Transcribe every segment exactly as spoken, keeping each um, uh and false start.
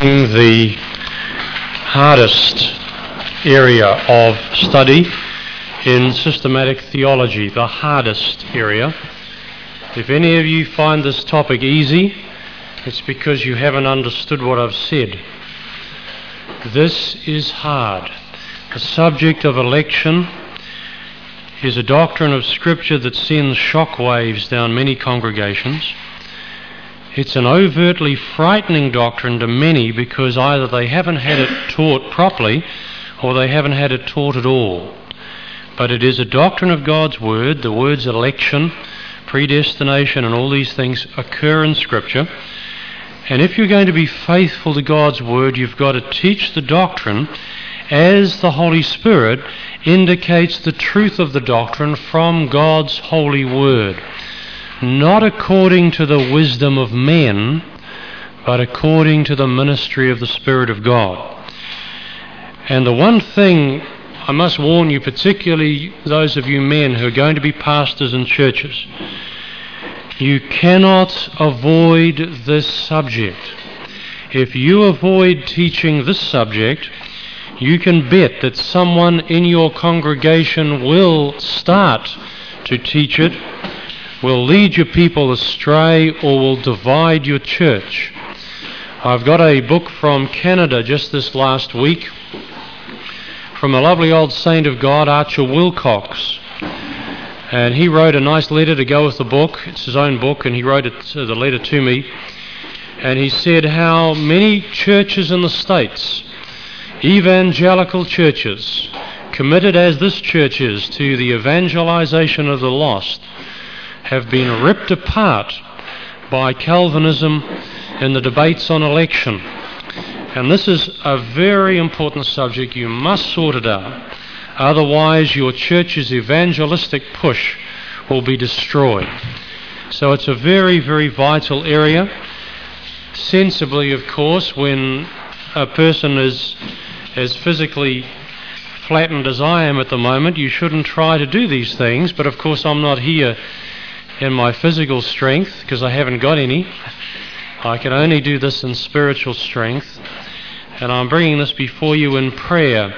The hardest area of study in systematic theology, the hardest area. If any of you find this topic easy, it's because you haven't understood what I've said. This is hard. The subject of election is a doctrine of Scripture that sends shockwaves down many congregations. It's an overtly frightening doctrine to many because either they haven't had it taught properly or they haven't had it taught at all. But it is a doctrine of God's Word. The words election, predestination and all these things occur in Scripture. And if you're going to be faithful to God's Word, you've got to teach the doctrine as the Holy Spirit indicates the truth of the doctrine from God's holy Word. Not according to the wisdom of men, but according to the ministry of the Spirit of God. And the one thing I must warn you, particularly those of you men who are going to be pastors in churches, you cannot avoid this subject. If you avoid teaching this subject, you can bet that someone in your congregation will start to teach it, will lead your people astray, or will divide your church. I've got a book from Canada just this last week from a lovely old saint of God, Archer Wilcox. And he wrote a nice letter to go with the book. It's his own book, and he wrote it, uh, the letter to me. And he said how many churches in the States, evangelical churches, committed as this church is to the evangelization of the lost, have been ripped apart by Calvinism in the debates on election. And this is a very important subject. You must sort it out. Otherwise, your church's evangelistic push will be destroyed. So it's a very, very vital area. Sensibly, of course, when a person is as physically flattened as I am at the moment, you shouldn't try to do these things. But of course, I'm not here in my physical strength, because I haven't got any. I can only do this in spiritual strength. And I'm bringing this before you in prayer.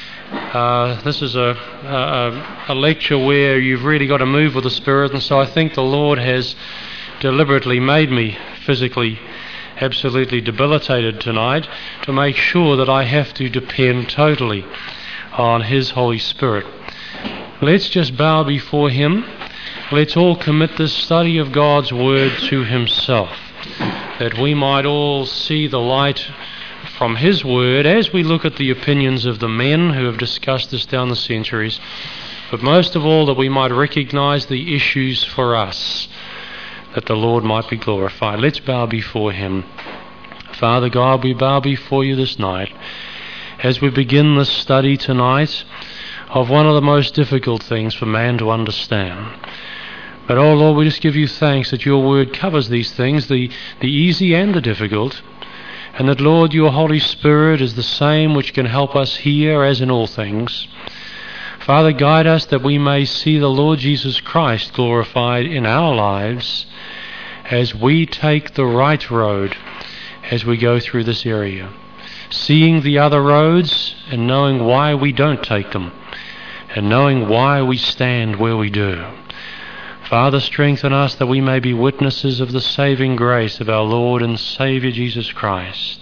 Uh, this is a, a, a lecture where you've really got to move with the Spirit, and so I think the Lord has deliberately made me physically absolutely debilitated tonight to make sure that I have to depend totally on His Holy Spirit. Let's just bow before Him. Let's all commit this study of God's Word to Himself, that we might all see the light from His Word as we look at the opinions of the men who have discussed this down the centuries, but most of all that we might recognize the issues for us, that the Lord might be glorified. Let's bow before Him. Father God, we bow before You this night as we begin this study tonight of one of the most difficult things for man to understand. But, oh Lord, we just give You thanks that Your Word covers these things, the, the easy and the difficult, and that, Lord, Your Holy Spirit is the same which can help us here as in all things. Father, guide us that we may see the Lord Jesus Christ glorified in our lives as we take the right road as we go through this area, seeing the other roads and knowing why we don't take them, and knowing why we stand where we do. Father, strengthen us that we may be witnesses of the saving grace of our Lord and Saviour Jesus Christ,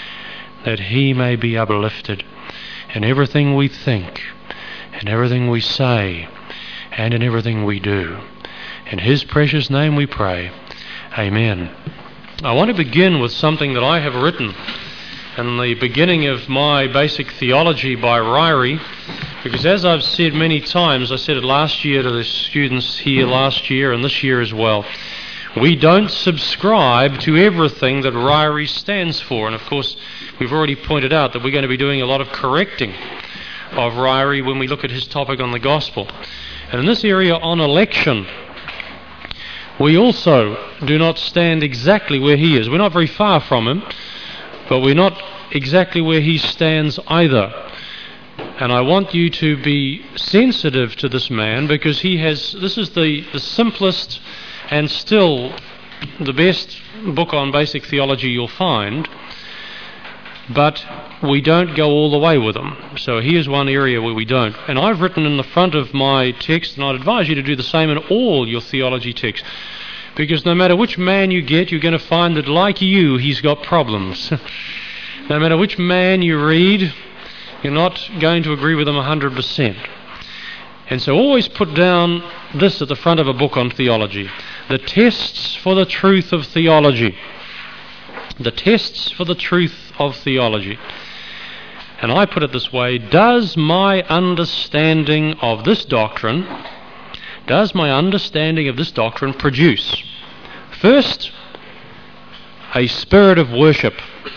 that He may be uplifted in everything we think, in everything we say, and in everything we do. In His precious name we pray. Amen. I want to begin with something that I have written in the beginning of my basic theology by Ryrie, because as I've said many times, I said it last year to the students here last year and this year as well, we don't subscribe to everything that Ryrie stands for. And of course, we've already pointed out that we're going to be doing a lot of correcting of Ryrie when we look at his topic on the gospel. And in this area on election, we also do not stand exactly where he is. We're not very far from him, but we're not exactly where he stands either. And I want you to be sensitive to this man, because he has, this is the, the simplest and still the best book on basic theology you'll find. but we don't go all the way with them. So here's one area where we don't. And I've written in the front of my text, and I'd advise you to do the same in all your theology texts, because no matter which man you get, you're going to find that, like you, he's got problems. No matter which man you read, you're not going to agree with them one hundred percent. And so always put down this at the front of a book on theology: the tests for the truth of theology. The tests for the truth of theology. And I put it this way: does my understanding of this doctrine, does my understanding of this doctrine produce, first, a spirit of worship;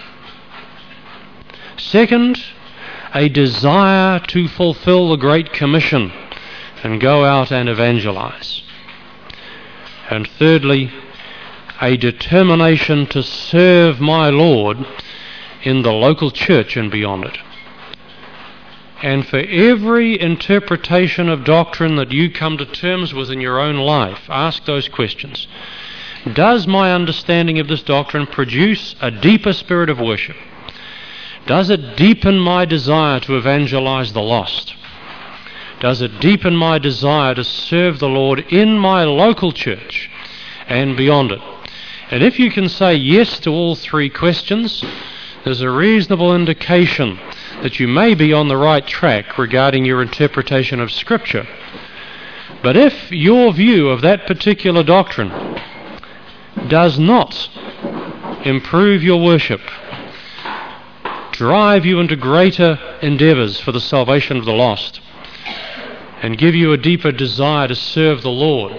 second, a desire to fulfill the Great Commission and go out and evangelize; and thirdly, a determination to serve my Lord in the local church and beyond it. And for every interpretation of doctrine that you come to terms with in your own life, ask those questions. Does my understanding of this doctrine produce a deeper spirit of worship? Does it deepen my desire to evangelize the lost? Does it deepen my desire to serve the Lord in my local church and beyond it? And if you can say yes to all three questions, there's a reasonable indication that you may be on the right track regarding your interpretation of Scripture. But if your view of that particular doctrine does not improve your worship, drive you into greater endeavours for the salvation of the lost, and give you a deeper desire to serve the Lord,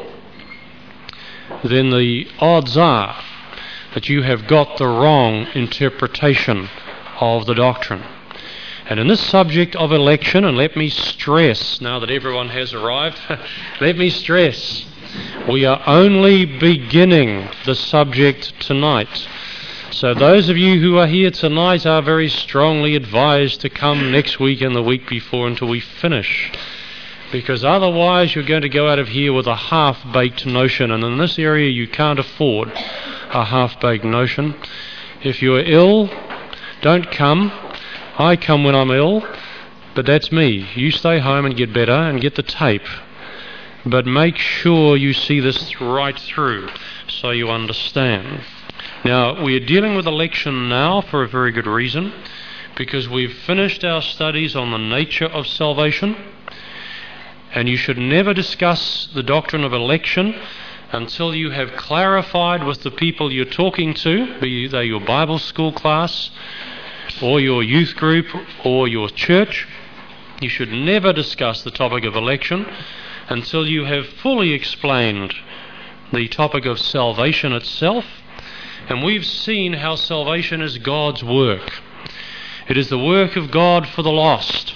then the odds are that you have got the wrong interpretation of the doctrine. And in this subject of election, and let me stress, now that everyone has arrived, let me stress, we are only beginning the subject tonight. So those of you who are here tonight are very strongly advised to come next week and the week before until we finish, because otherwise you're going to go out of here with a half-baked notion, and in this area you can't afford a half-baked notion. If you're ill, don't come. I come when I'm ill, but that's me. You stay home and get better and get the tape. But make sure you see this right through so you understand. Now, we are dealing with election now for a very good reason, because we've finished our studies on the nature of salvation. And you should never discuss the doctrine of election until you have clarified with the people you're talking to, be they your Bible school class or your youth group or your church. You should never discuss the topic of election until you have fully explained the topic of salvation itself. And we've seen how salvation is God's work. It is the work of God for the lost.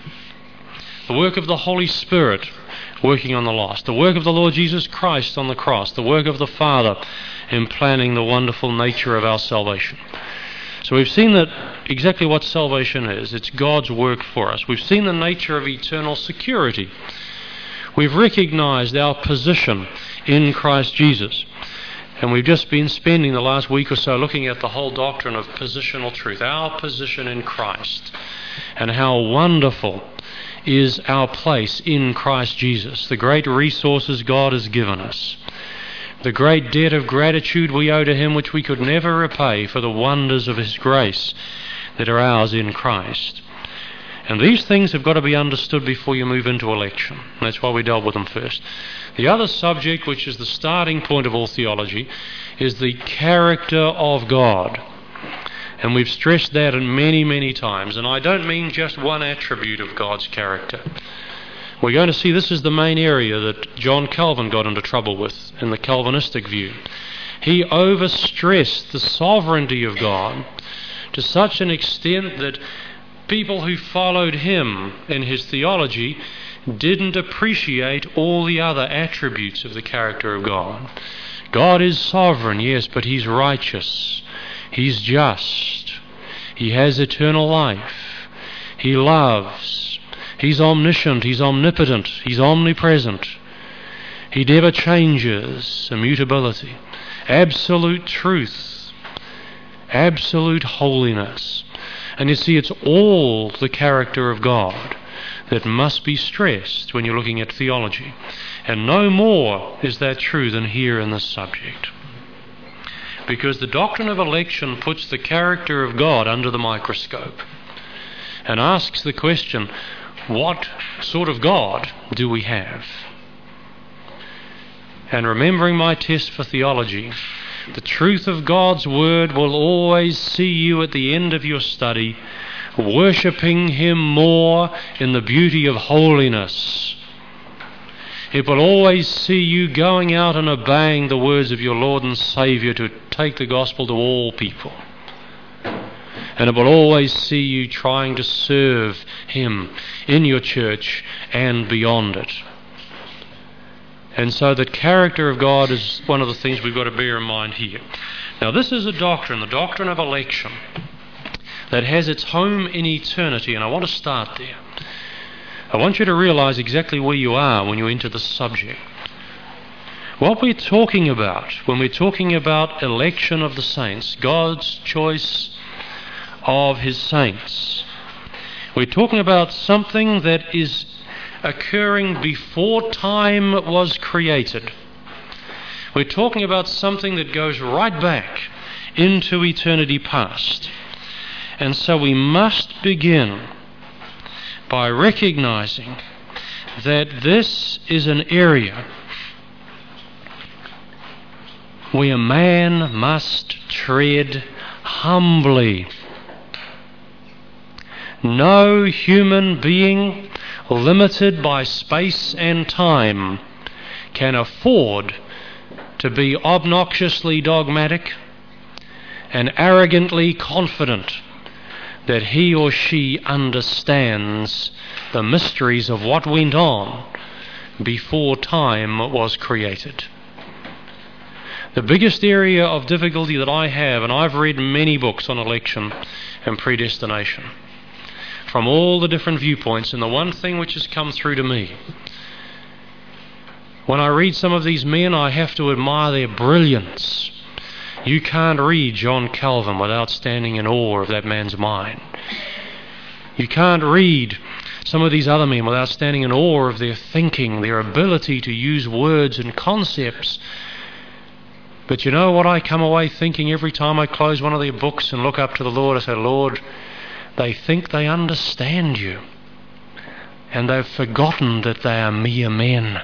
The work of the Holy Spirit working on the lost. The work of the Lord Jesus Christ on the cross. The work of the Father in planning the wonderful nature of our salvation. So we've seen that exactly what salvation is. It's God's work for us. We've seen the nature of eternal security. We've recognized our position in Christ Jesus. And we've just been spending the last week or so looking at the whole doctrine of positional truth, our position in Christ, and how wonderful is our place in Christ Jesus, the great resources God has given us, the great debt of gratitude we owe to Him which we could never repay for the wonders of His grace that are ours in Christ. And these things have got to be understood before you move into election. That's why we dealt with them first. The other subject, which is the starting point of all theology, is the character of God. And we've stressed that in many, many times. And I don't mean just one attribute of God's character. We're going to see this is the main area that John Calvin got into trouble with in the Calvinistic view. He overstressed the sovereignty of God to such an extent that people who followed him in his theology didn't appreciate all the other attributes of the character of God. God is sovereign, yes, but He's righteous. He's just. He has eternal life. He loves. He's omniscient. He's omnipotent. He's omnipresent. He never changes. Immutability. Absolute truth. Absolute holiness. And you see, it's all the character of God that must be stressed when you're looking at theology. And no more is that true than here in this subject. Because the doctrine of election puts the character of God under the microscope and asks the question, what sort of God do we have? And remembering my test for theology, the truth of God's Word will always see you at the end of your study worshipping Him more in the beauty of holiness. It will always see you going out and obeying the words of your Lord and Saviour to take the gospel to all people. And it will always see you trying to serve Him in your church and beyond it. And so the character of God is one of the things we've got to bear in mind here. Now this is a doctrine, the doctrine of election, that has its home in eternity, and I want to start there. I want you to realize exactly where you are when you enter the subject. What we're talking about when we're talking about election of the saints, God's choice of His saints, we're talking about something that is occurring before time was created. We're talking about something that goes right back into eternity past. And so we must begin by recognizing that this is an area where man must tread humbly. No human being limited by space and time can afford to be obnoxiously dogmatic and arrogantly confident that he or she understands the mysteries of what went on before time was created. The biggest area of difficulty that I have, and I've read many books on election and predestination, from all the different viewpoints, and the one thing which has come through to me, when I read some of these men, I have to admire their brilliance. You can't read John Calvin without standing in awe of that man's mind. You can't read some of these other men without standing in awe of their thinking, their ability to use words and concepts. But you know what I come away thinking every time I close one of their books and look up to the Lord? I say, Lord, they think they understand you, and they've forgotten that they are mere men.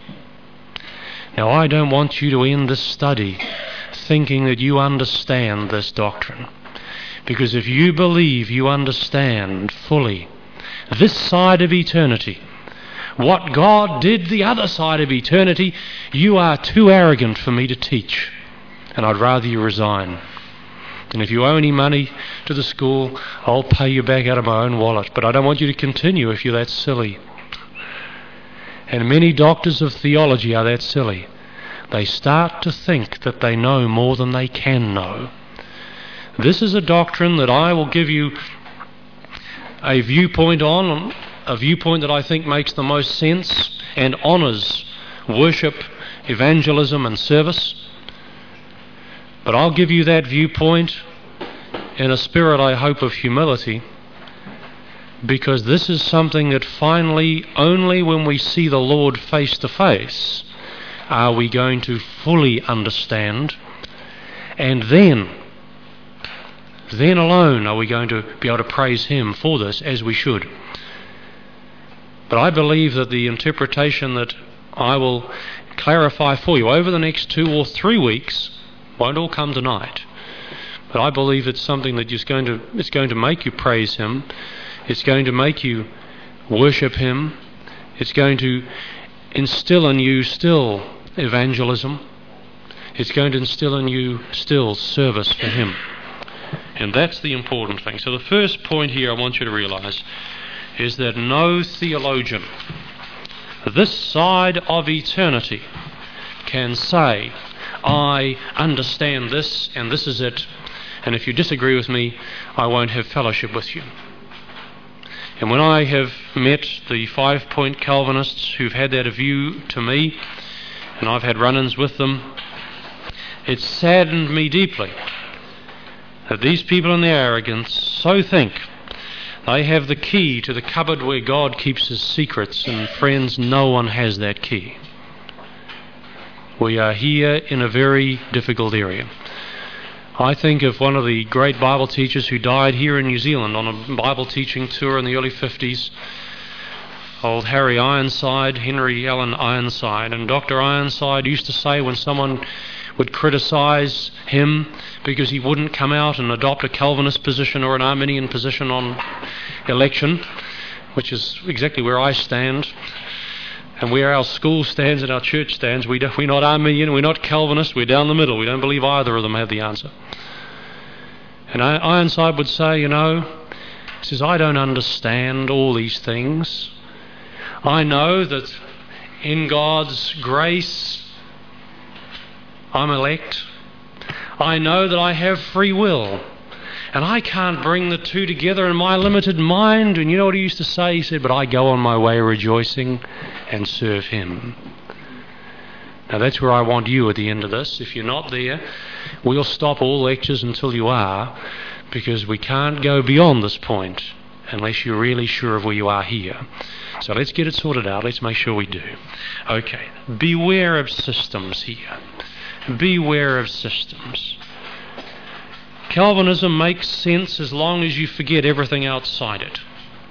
Now, I don't want you to end this study thinking that you understand this doctrine, because if you believe you understand fully this side of eternity, what God did the other side of eternity, you are too arrogant for me to teach, and I'd rather you resign. And if you owe any money to the school, I'll pay you back out of my own wallet. But I don't want you to continue if you're that silly. And many doctors of theology are that silly. They start to think that they know more than they can know. This is a doctrine that I will give you a viewpoint on, a viewpoint that I think makes the most sense and honours worship, evangelism and service. But I'll give you that viewpoint in a spirit, I hope, of humility, because this is something that finally, only when we see the Lord face to face, are we going to fully understand, and then, then alone are we going to be able to praise Him for this, as we should. But I believe that the interpretation that I will clarify for you over the next two or three weeks won't all come tonight. But I believe it's something that is going to, it's going to make you praise Him. It's going to make you worship Him. It's going to instill in you still evangelism. It's going to instill in you still service for Him. And that's the important thing. So the first point here I want you to realize is that no theologian this side of eternity can say, I understand this and this is it, and if you disagree with me, I won't have fellowship with you. And when I have met the five-point Calvinists who've had that view to me, and I've had run-ins with them, it's saddened me deeply that these people in their arrogance so think they have the key to the cupboard where God keeps his secrets, and friends, no one has that key. We are here in a very difficult area. I think of one of the great Bible teachers who died here in New Zealand on a Bible teaching tour in the early fifties, old Harry Ironside, Henry Allen Ironside. And Doctor Ironside used to say when someone would criticize him because he wouldn't come out and adopt a Calvinist position or an Arminian position on election, which is exactly where I stand, and where our school stands and our church stands. We do, we're not Arminian, we're not Calvinist, we're down the middle. We don't believe either of them have the answer. And Ironside would say, you know, he says, I don't understand all these things. I know that in God's grace I'm elect. I know that I have free will. And I can't bring the two together in my limited mind. And you know what he used to say? He said, but I go on my way rejoicing and serve him. Now that's where I want you at the end of this. If you're not there, we'll stop all lectures until you are, because we can't go beyond this point unless you're really sure of where you are here. So let's get it sorted out. Let's make sure we do. Okay. Beware of systems here. Beware of systems. Calvinism makes sense as long as you forget everything outside it.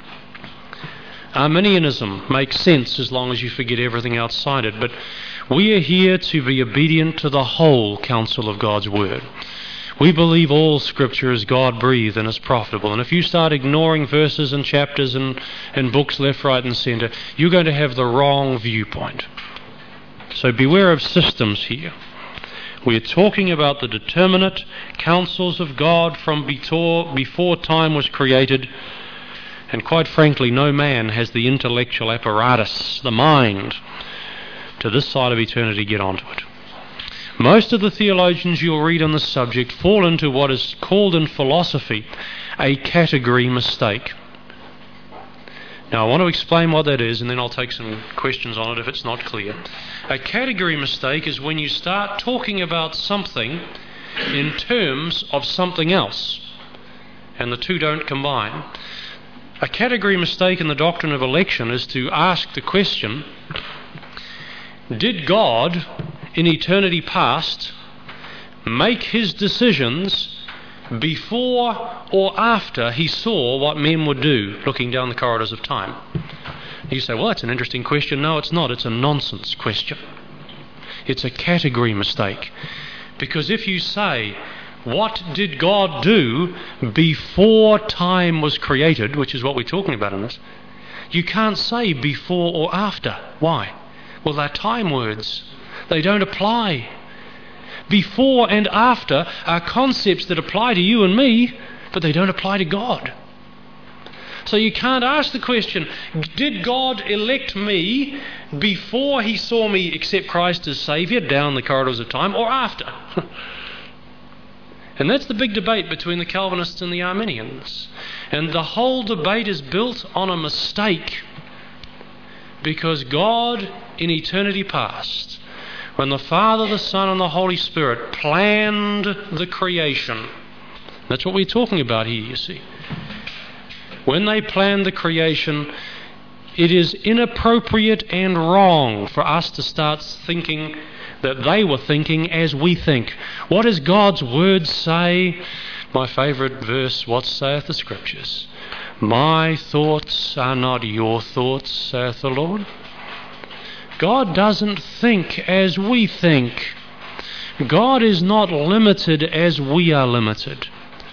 Arminianism makes sense as long as you forget everything outside it. But we are here to be obedient to the whole counsel of God's Word. We believe all Scripture is God-breathed and is profitable. And if you start ignoring verses and chapters and, and books left, right and centre, you're going to have the wrong viewpoint. So beware of systems here. We are talking about the determinate counsels of God from before, before time was created. And quite frankly, no man has the intellectual apparatus, the mind, to this side of eternity get onto it. Most of the theologians you'll read on this subject fall into what is called in philosophy a category mistake. Now, I want to explain what that is, and then I'll take some questions on it if it's not clear. A category mistake is when you start talking about something in terms of something else, and the two don't combine. A category mistake in the doctrine of election is to ask the question, did God, in eternity past, make his decisions before or after he saw what men would do looking down the corridors of time? You say, well, that's an interesting question. No, it's not. It's a nonsense question. It's a category mistake. Because if you say, what did God do before time was created, which is what we're talking about in this, you can't say before or after. Why? Well, they're time words. They don't apply. Before and after are concepts that apply to you and me, but they don't apply to God. So you can't ask the question, did God elect me before he saw me accept Christ as Saviour down the corridors of time, or after? And that's the big debate between the Calvinists and the Arminians. And the whole debate is built on a mistake. Because God, in eternity past, when the Father, the Son, and the Holy Spirit planned the creation, that's what we're talking about here, you see. When they planned the creation, it is inappropriate and wrong for us to start thinking that they were thinking as we think. What does God's Word say? My favourite verse, what saith the Scriptures? My thoughts are not your thoughts, saith the Lord. God doesn't think as we think. God is not limited as we are limited.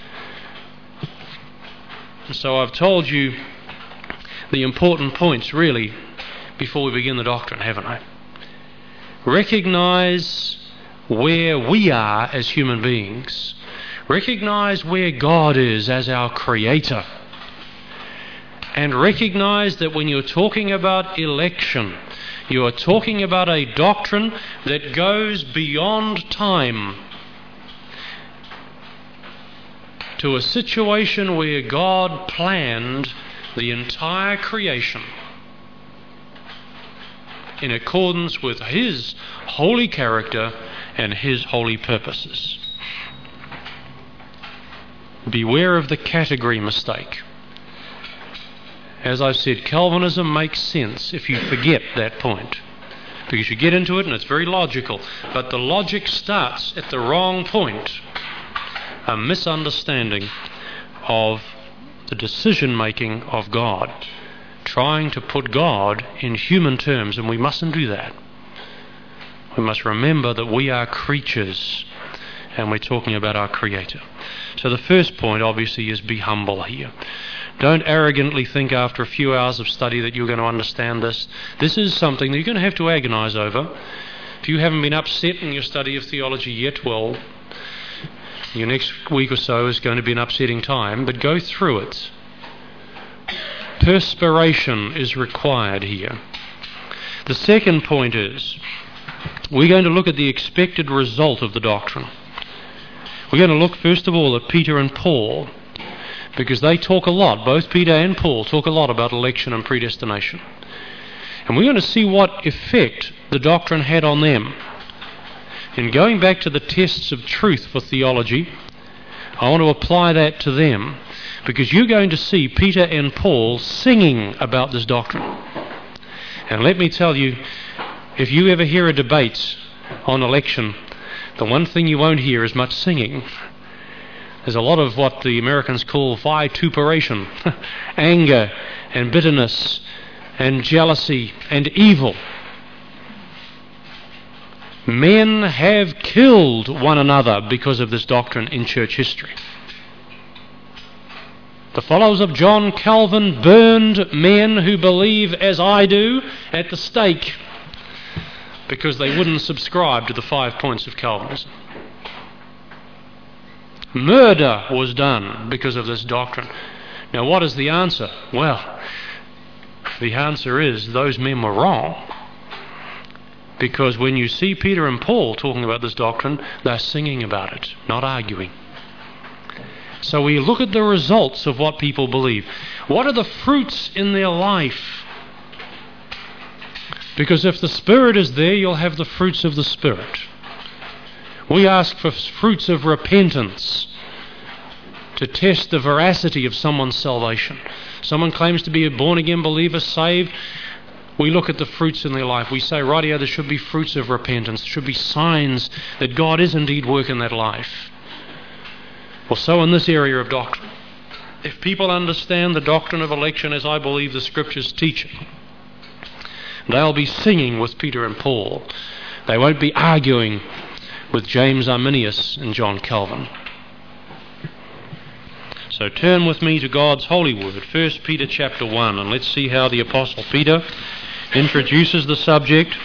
So I've told you the important points, really, before we begin the doctrine, haven't I? Recognize where we are as human beings. Recognize where God is as our Creator. And recognize that when you're talking about election, you are talking about a doctrine that goes beyond time to a situation where God planned the entire creation in accordance with his holy character and his holy purposes. Beware of the category mistake. As I said, Calvinism makes sense if you forget that point, because you get into it and it's very logical, but the logic starts at the wrong point, a misunderstanding of the decision-making of God, trying to put God in human terms, and we mustn't do that. We must remember that we are creatures, and we're talking about our Creator. So the first point, obviously, is be humble here. Don't arrogantly think after a few hours of study that you're going to understand this. This is something that you're going to have to agonize over. If you haven't been upset in your study of theology yet, well, your next week or so is going to be an upsetting time, but go through it. Perspiration is required here. The second point is, we're going to look at the expected result of the doctrine. We're going to look, first of all, at Peter and Paul, because they talk a lot, both Peter and Paul talk a lot about election and predestination. And we're going to see what effect the doctrine had on them. In going back to the tests of truth for theology, I want to apply that to them, because you're going to see Peter and Paul singing about this doctrine. And let me tell you, if you ever hear a debate on election, the one thing you won't hear is much singing. There's a lot of what the Americans call vituperation, anger and bitterness and jealousy and evil. Men have killed one another because of this doctrine in church history. The followers of John Calvin burned men who believe as I do at the stake because they wouldn't subscribe to the five points of Calvinism. Murder was done because of this doctrine. Now, what is the answer? Well, the answer is those men were wrong. Because when you see Peter and Paul talking about this doctrine, they're singing about it, not arguing. So we look at the results of what people believe. What are the fruits in their life? Because if the Spirit is there, you'll have the fruits of the Spirit. We ask for fruits of repentance to test the veracity of someone's salvation. Someone claims to be a born-again believer, saved. We look at the fruits in their life. We say, rightio, there should be fruits of repentance. There should be signs that God is indeed working that life. Well, so in this area of doctrine, if people understand the doctrine of election as I believe the Scriptures teach it, they'll be singing with Peter and Paul. They won't be arguing with James Arminius and John Calvin. So turn with me to God's holy word, First Peter chapter one, and let's see how the Apostle Peter introduces the subject.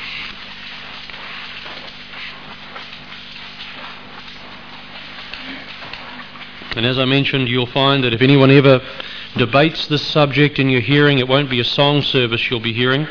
And as I mentioned, you'll find that if anyone ever debates this subject in your hearing, it won't be a song service you'll be hearing.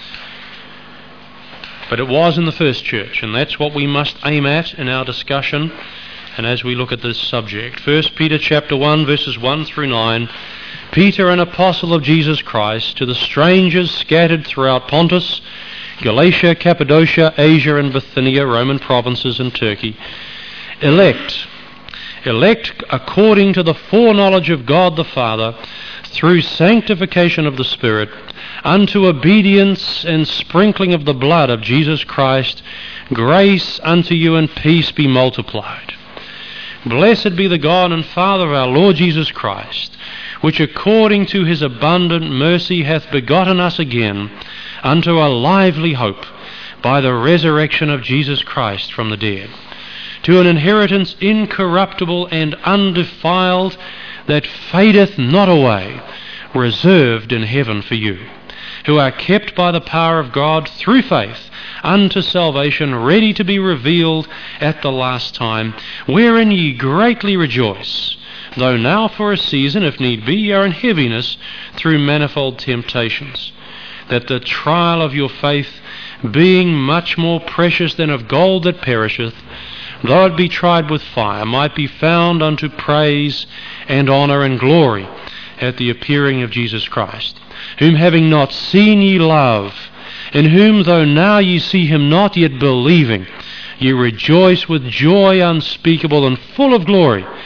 But it was in the first church, and that's what we must aim at in our discussion and as we look at this subject. First Peter chapter one, verses one through nine. Peter, an apostle of Jesus Christ, to the strangers scattered throughout Pontus, Galatia, Cappadocia, Asia and Bithynia, Roman provinces and Turkey, elect, elect according to the foreknowledge of God the Father, through sanctification of the Spirit, unto obedience and sprinkling of the blood of Jesus Christ, grace unto you and peace be multiplied. Blessed be the God and Father of our Lord Jesus Christ, which according to his abundant mercy hath begotten us again unto a lively hope by the resurrection of Jesus Christ from the dead, to an inheritance incorruptible and undefiled, that fadeth not away, reserved in heaven for you, who are kept by the power of God through faith unto salvation, ready to be revealed at the last time, wherein ye greatly rejoice, though now for a season, if need be, ye are in heaviness through manifold temptations, that the trial of your faith, being much more precious than of gold that perisheth, though it be tried with fire, might be found unto praise and honour and glory at the appearing of Jesus Christ, whom having not seen ye love, in whom though now ye see him not, yet believing, ye rejoice with joy unspeakable and full of glory,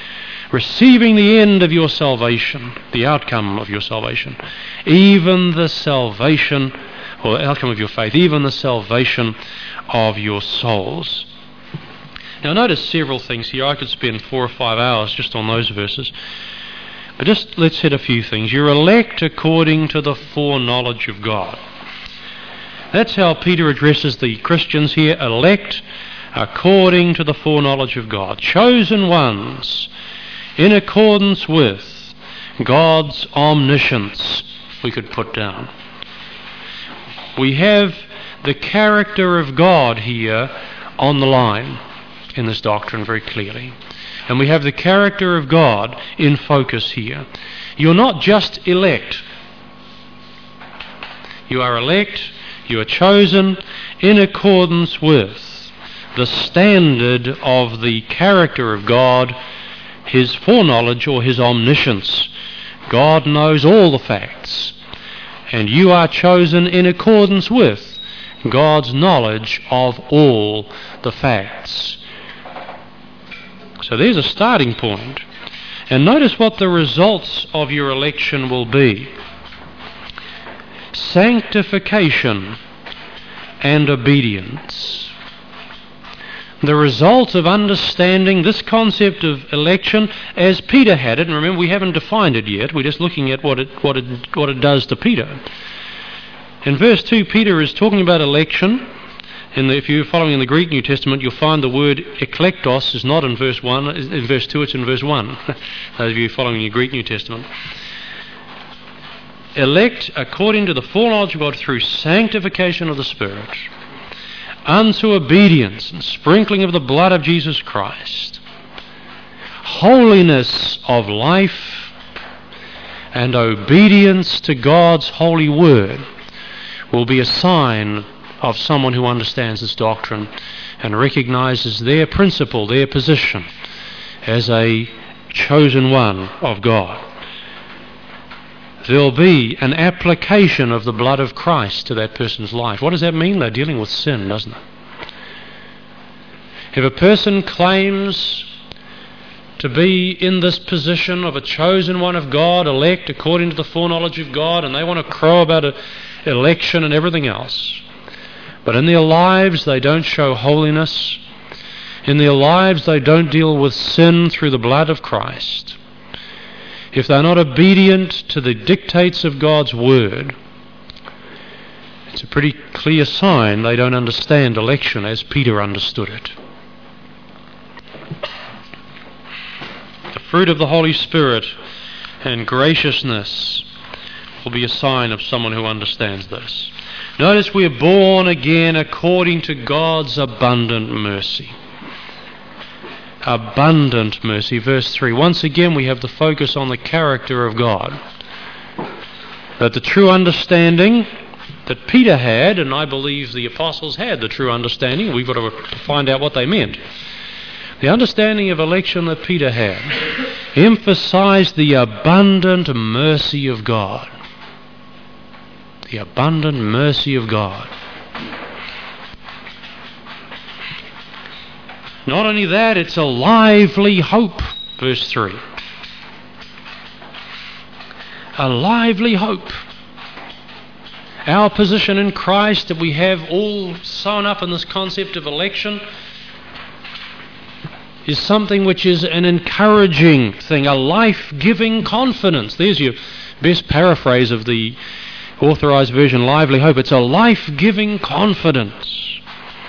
receiving the end of your salvation, the outcome of your salvation, even the salvation, or the outcome of your faith, even the salvation of your souls. Now notice several things here. I could spend four or five hours just on those verses. But just let's hit a few things. You're elect according to the foreknowledge of God. That's how Peter addresses the Christians here. Elect according to the foreknowledge of God. Chosen ones in accordance with God's omniscience, we could put down. We have the character of God here on the line in this doctrine very clearly. And we have the character of God in focus here. You're not just elect. You are elect, you are chosen in accordance with the standard of the character of God, His foreknowledge or His omniscience. God knows all the facts, and you are chosen in accordance with God's knowledge of all the facts. So there's a starting point. And notice what the results of your election will be. Sanctification and obedience. The result of understanding this concept of election as Peter had it, and remember we haven't defined it yet, we're just looking at what it, what it, what it does to Peter. In verse two, Peter is talking about election. In the, if you're following in the Greek New Testament, you'll find the word eklektos is not in verse one, in verse two, it's in verse one. Those of you following your Greek New Testament. Elect according to the foreknowledge of God through sanctification of the Spirit, unto obedience and sprinkling of the blood of Jesus Christ, holiness of life, and obedience to God's holy word will be a sign of someone who understands this doctrine and recognizes their principle, their position as a chosen one of God. There'll be an application of the blood of Christ to that person's life. What does that mean? They're dealing with sin, doesn't it? If a person claims to be in this position of a chosen one of God, elect according to the foreknowledge of God, and they want to crow about a election and everything else, but in their lives they don't show holiness, in their lives they don't deal with sin through the blood of Christ, if they're not obedient to the dictates of God's word, it's a pretty clear sign they don't understand election as Peter understood it. The fruit of the Holy Spirit and graciousness will be a sign of someone who understands this. Notice we are born again according to God's abundant mercy. Abundant mercy. Verse three. Once again we have the focus on the character of God. That the true understanding that Peter had, and I believe the apostles had the true understanding, we've got to find out what they meant. The understanding of election that Peter had emphasized the abundant mercy of God. The abundant mercy of God. Not only that, it's a lively hope, verse three. A lively hope. Our position in Christ that we have all sewn up in this concept of election is something which is an encouraging thing, a life-giving confidence. There's your best paraphrase of the Authorized Version, lively hope. It's a life-giving confidence.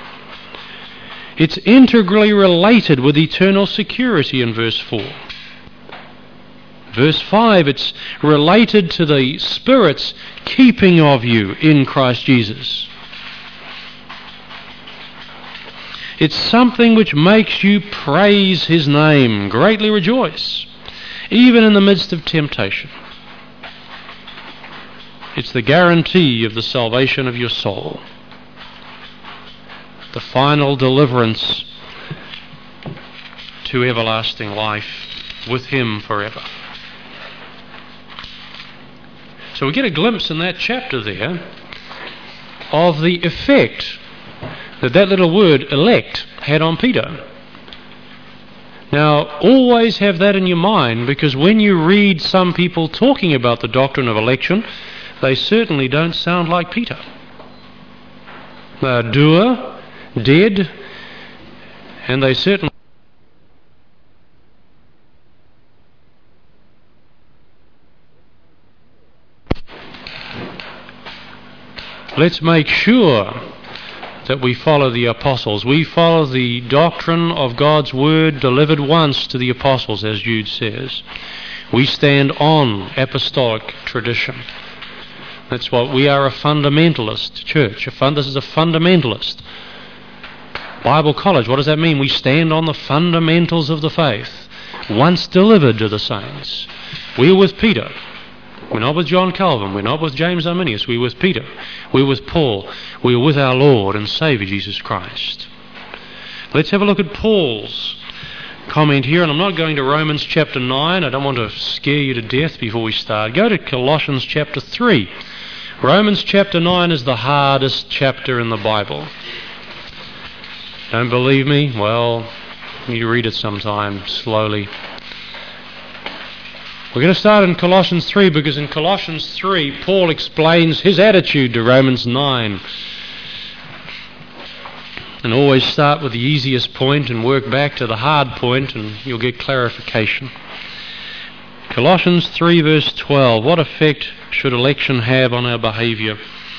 It's integrally related with eternal security in verse four. Verse five, it's related to the Spirit's keeping of you in Christ Jesus. It's something which makes you praise His name, greatly rejoice, even in the midst of temptation. It's the guarantee of the salvation of your soul. The final deliverance to everlasting life with Him forever. So we get a glimpse in that chapter there of the effect that that little word elect had on Peter. Now, always have that in your mind, because when you read some people talking about the doctrine of election, they certainly don't sound like Peter. They're doer, dead, and they certainly... Let's make sure that we follow the apostles. We follow the doctrine of God's word delivered once to the apostles, as Jude says. We stand on apostolic tradition. That's what we are, a fundamentalist church. A fund, this is a fundamentalist. Bible college, what does that mean? We stand on the fundamentals of the faith, once delivered to the saints. We are with Peter. We're not with John Calvin. We're not with James Arminius. We're with Peter. We're with Paul. We're with our Lord and Saviour Jesus Christ. Let's have a look at Paul's comment here, and I'm not going to Romans chapter nine. I don't want to scare you to death before we start. Go to Colossians chapter three. Romans chapter nine is the hardest chapter in the Bible. Don't believe me? Well, you read it sometime, slowly. We're going to start in Colossians three, because in Colossians three, Paul explains his attitude to Romans nine. And always start with the easiest point and work back to the hard point, and you'll get clarification. Colossians three verse twelve. What effect should election have on our behaviour?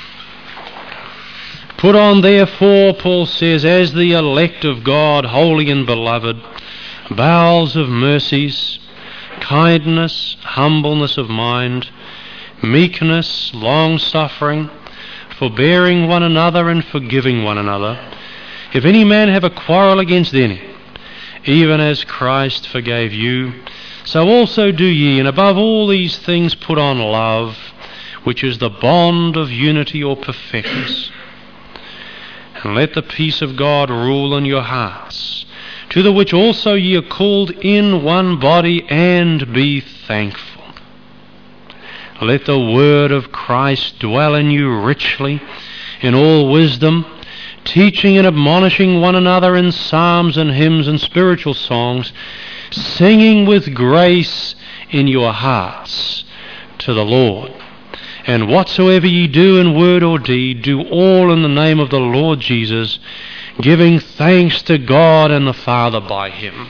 Put on therefore, Paul says, as the elect of God, holy and beloved, bowels of mercies, kindness, humbleness of mind, meekness, long-suffering, forbearing one another and forgiving one another. If any man have a quarrel against any, even as Christ forgave you, so also do ye. And above all these things put on love, which is the bond of unity or perfectness. And let the peace of God rule in your hearts, to the which also ye are called in one body, and be thankful. Let the word of Christ dwell in you richly, in all wisdom, teaching and admonishing one another in psalms and hymns and spiritual songs, singing with grace in your hearts to the Lord. And whatsoever ye do in word or deed, do all in the name of the Lord Jesus, giving thanks to God and the Father by him.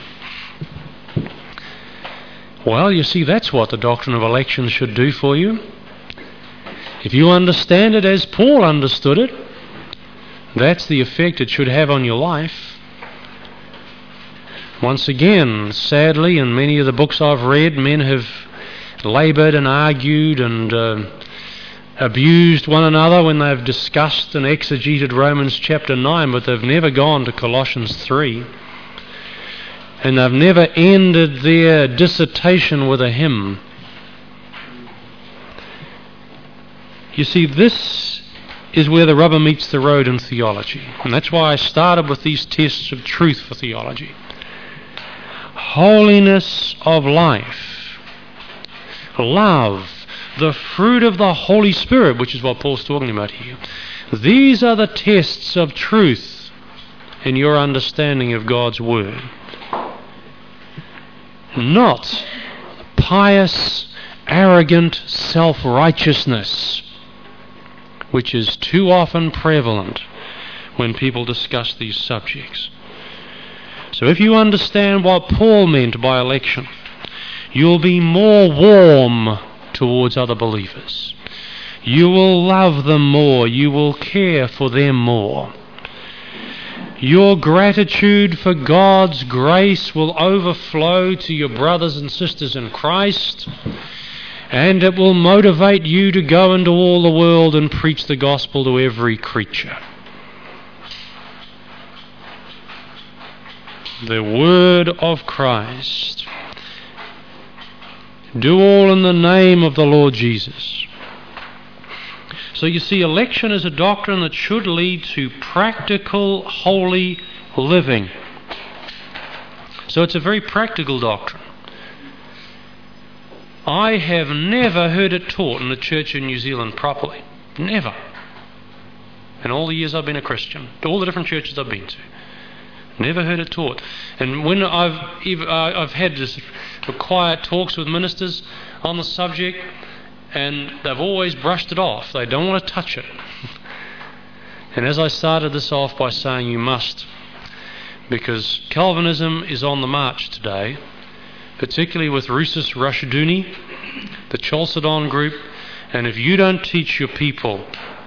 Well, you see, that's what the doctrine of election should do for you. If you understand it as Paul understood it, that's the effect it should have on your life. Once again, sadly, in many of the books I've read, men have laboured and argued and uh, abused one another when they've discussed and exegeted Romans chapter nine, but they've never gone to Colossians three. And they've never ended their dissertation with a hymn. You see, this is where the rubber meets the road in theology. And that's why I started with these tests of truth for theology. Holiness of life, love, the fruit of the Holy Spirit, which is what Paul's talking about here. These are the tests of truth in your understanding of God's Word. Not pious, arrogant self-righteousness, which is too often prevalent when people discuss these subjects. So if you understand what Paul meant by election, you'll be more warm towards other believers. You will love them more. You will care for them more. Your gratitude for God's grace will overflow to your brothers and sisters in Christ, and it will motivate you to go into all the world and preach the gospel to every creature. The word of Christ. Do all in the name of the Lord Jesus. So you see, election is a doctrine that should lead to practical, holy living. So it's a very practical doctrine. I have never heard it taught in the church in New Zealand properly. Never. In all the years I've been a Christian, to all the different churches I've been to. Never heard it taught. And when I've I've had this quiet talks with ministers on the subject, and they've always brushed it off. They don't want to touch it. And as I started this off by saying you must, because Calvinism is on the march today, particularly with Rousas Rushdoony, the Chalcedon group, and if you don't teach your people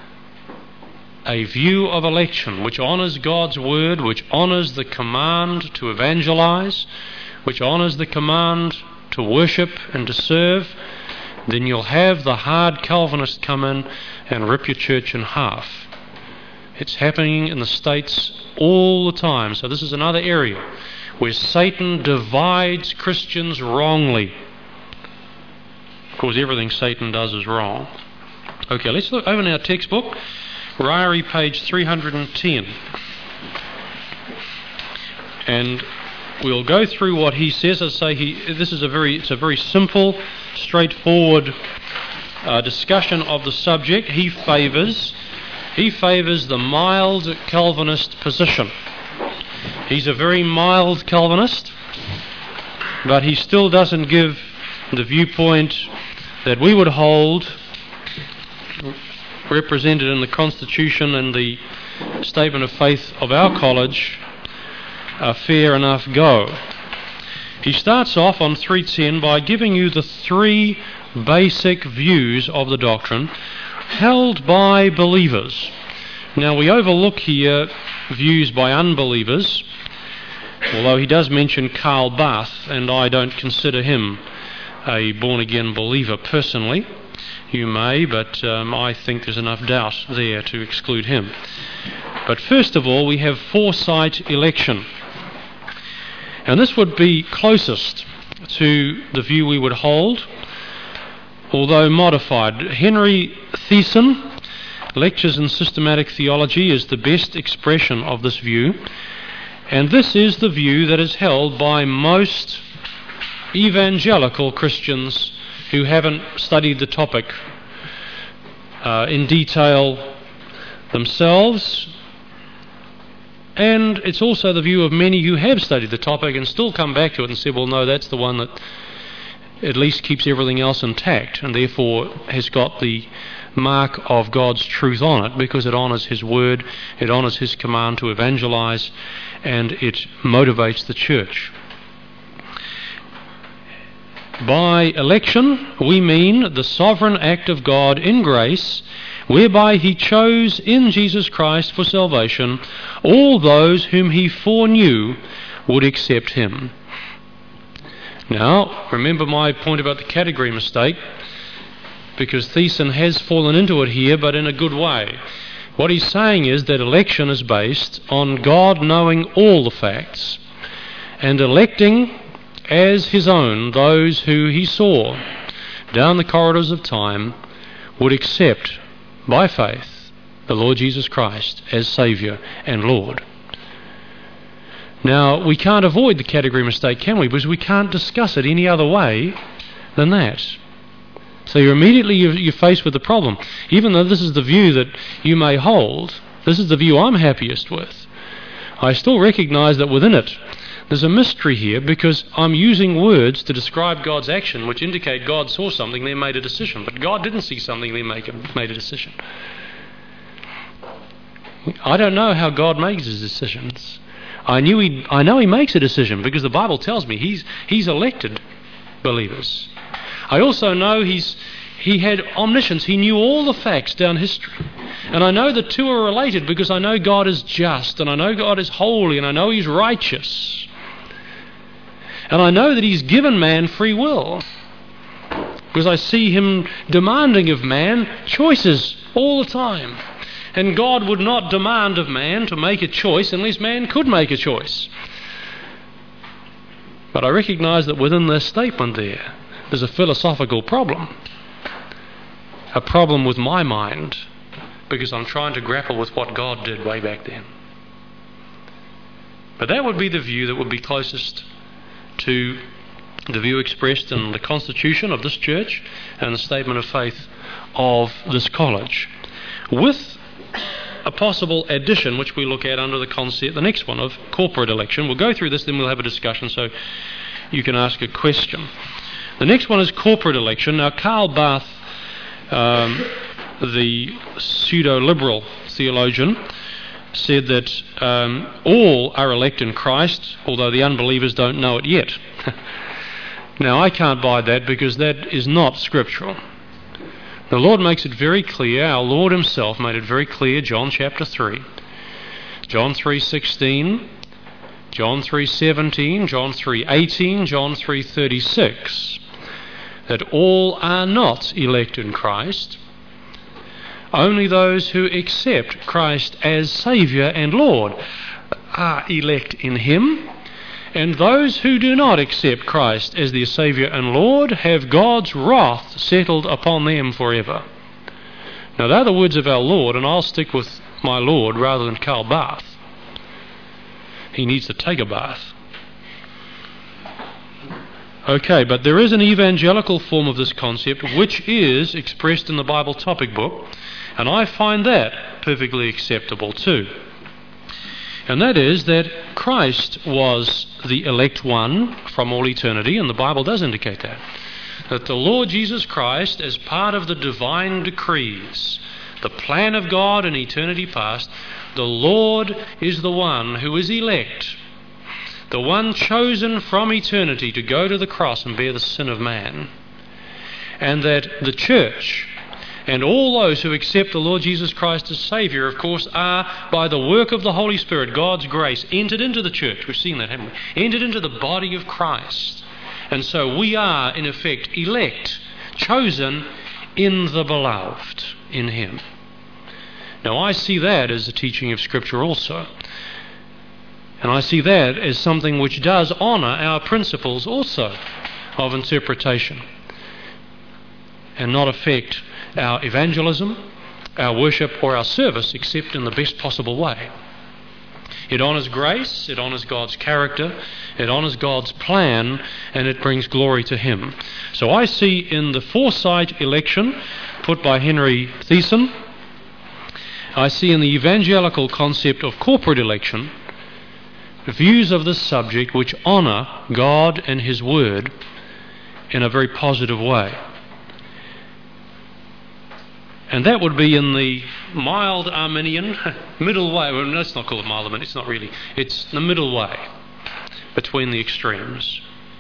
a view of election which honours God's word, which honours the command to evangelize, which honours the command to worship and to serve, then you'll have the hard Calvinist come in and rip your church in half. It's happening in the States all the time. So this is another area where Satan divides Christians wrongly. Of course, everything Satan does is wrong. Okay, let's look over in our textbook. Ryrie, page three hundred ten. And we'll go through what he says. I say he. This is a very. It's a very simple, straightforward uh, discussion of the subject. He favours. He favours the mild Calvinist position. He's a very mild Calvinist, but he still doesn't give the viewpoint that we would hold, represented in the Constitution and the Statement of Faith of our college, a fair enough go. He starts off on three ten by giving you the three basic views of the doctrine held by believers. Now we overlook here views by unbelievers, although he does mention Karl Barth, and I don't consider him a born-again believer personally. You may, but um, I think there's enough doubt there to exclude him. But first of all, we have foresight election. And this would be closest to the view we would hold, although modified. Henry Thiessen, Lectures in Systematic Theology, is the best expression of this view. And this is the view that is held by most evangelical Christians who haven't studied the topic uh, in detail themselves, and it's also the view of many who have studied the topic and still come back to it and say, well, no, that's the one that at least keeps everything else intact and therefore has got the mark of God's truth on it, because it honours His word, it honours His command to evangelize, and it motivates the church. By election, we mean the sovereign act of God in grace, whereby He chose in Jesus Christ for salvation all those whom He foreknew would accept Him. Now, remember my point about the category mistake, because Thiessen has fallen into it here, but in a good way. What he's saying is that election is based on God knowing all the facts and electing as His own those who He saw down the corridors of time would accept by faith the Lord Jesus Christ as Saviour and Lord. Now, we can't avoid the category mistake, can we? Because we can't discuss it any other way than that. So you're immediately you're faced with the problem. Even though this is the view that you may hold, this is the view I'm happiest with, I still recognise that within it there's a mystery here, because I'm using words to describe God's action which indicate God saw something, then made a decision. But God didn't see something, then make a, made a decision. I don't know how God makes His decisions. I knew he, I know He makes a decision because the Bible tells me He's He's elected believers. I also know He's He had omniscience. He knew all the facts down history. And I know the two are related because I know God is just, and I know God is holy, and I know He's righteous. And I know that He's given man free will, because I see Him demanding of man choices all the time. And God would not demand of man to make a choice unless man could make a choice. But I recognise that within this statement there, there's a philosophical problem. A problem with my mind, because I'm trying to grapple with what God did way back then. But that would be the view that would be closest to the view expressed in the Constitution of this church and the Statement of Faith of this college. With a possible addition which we look at under the concept, the next one, of corporate election. We'll go through this, then we'll have a discussion so you can ask a question. The next one is corporate election. Now, Karl Barth, um, the pseudo-liberal theologian, said that um, all are elect in Christ, although the unbelievers don't know it yet. Now, I can't buy that because that is not scriptural. The Lord makes it very clear, our Lord himself made it very clear, John chapter three, John three sixteen, John three seventeen, John three eighteen, John three thirty-six, that all are not elect in Christ. Only those who accept Christ as Saviour and Lord are elect in him, and those who do not accept Christ as their Saviour and Lord have God's wrath settled upon them forever. Now, they're the words of our Lord, and I'll stick with my Lord rather than Karl Barth. He needs to take a bath. Okay, but there is an evangelical form of this concept which is expressed in the Bible topic book, and I find that perfectly acceptable too. And that is that Christ was the elect one from all eternity, and the Bible does indicate that. That the Lord Jesus Christ, as part of the divine decrees, the plan of God in eternity past, the Lord is the one who is elect, the one chosen from eternity to go to the cross and bear the sin of man. And that the church and all those who accept the Lord Jesus Christ as Saviour, of course, are, by the work of the Holy Spirit, God's grace, entered into the church. We've seen that, haven't we? Entered into the body of Christ. And so we are, in effect, elect, chosen in the beloved, in him. Now, I see that as the teaching of Scripture also. And I see that as something which does honour our principles also of interpretation, and not affect our evangelism, our worship, or our service, except in the best possible way. It honours grace, it honours God's character, it honours God's plan, and it brings glory to him. So I see in the foresight election put by Henry Thiessen, I see in the evangelical concept of corporate election views of this subject which honour God and his word in a very positive way. And that would be in the mild Arminian middle way. Well, let's not call it mild Arminian, it's not really. It's the middle way between the extremes.